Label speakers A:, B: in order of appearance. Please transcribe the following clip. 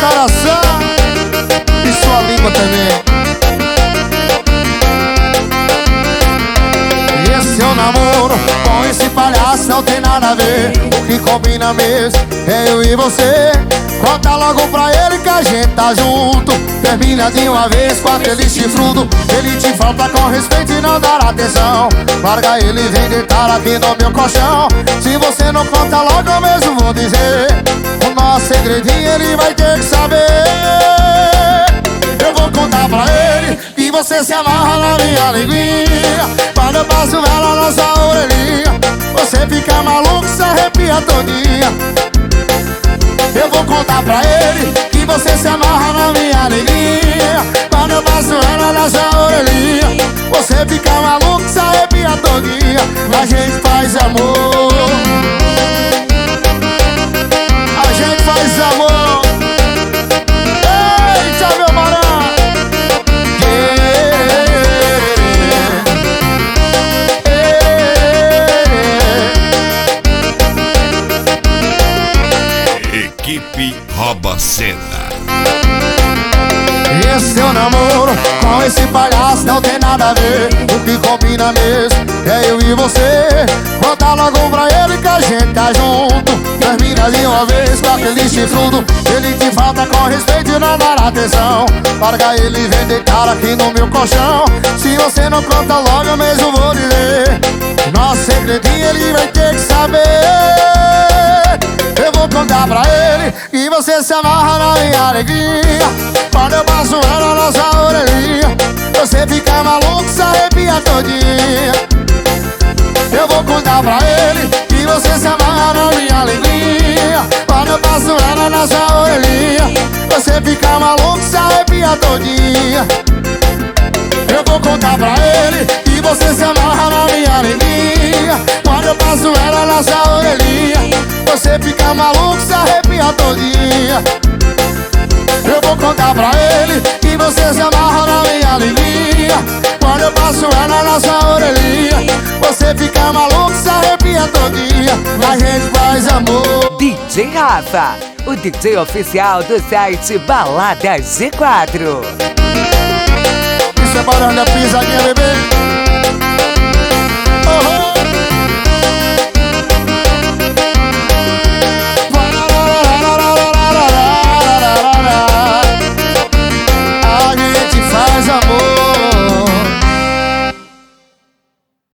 A: coração e sua língua também. Esse seu namoro com esse palhaço não tem nada a ver. O que combina mesmo é eu e você. Conta logo pra ele que a gente tá junto. Termina de uma vez com aquele chifrudo. Ele te falta com respeito e não dará atenção. Larga ele e vem deitar aqui no meu colchão. Se você não conta logo eu mesmo vou dizer. O nosso segredinho ele vai ter que saber. Eu vou contar pra ele que você se amarra na minha linguinha. Quando eu passo ela na sua orelhinha, você fica maluco, se arrepia todinha. Eu vou contar pra ele que você se amarra na minha linguinha. Quando eu passo ela na sua orelhinha, você fica maluco, se arrepia todinha. A gente faz amor, a gente faz amor. Eita, meu barão.
B: Equipe Rouba Cena.
A: Esse seu namoro com esse palhaço não tem nada a ver. O que combina mesmo é eu e você. Conta logo pra ele que a gente tá junto. Termina de uma vez com aquele chifrudo. Ele te falta com respeito e não dará atenção. Larga ele e vem deitar aqui no meu colchão. Se você não conta logo eu mesmo vou dizer. Nosso segredinho ele vai ter que saber. Eu vou contar pra ele que você se amarra na minha alegria. Quando eu passo ela na sua orelhinha, você fica maluco, se arrepia todinha. Eu vou contar pra ele que você se amarra na minha alegria. Quando eu passo ela na sua orelhinha, você fica maluco, se arrepia todinha. Eu vou contar pra ele que você se amarra na minha alegria. Quando eu passo ela na sua orelhinha, você fica maluco, se arrepia todinha. Eu vou contar pra ele que você se amarra na minha alegria. Quando eu passo ela na sua orelhinha, você fica maluco, se arrepia todinha. A gente faz amor.
C: DJ Rafa, o DJ oficial do site Balada G4.
A: Isso é barulho da pisadinha, bebê.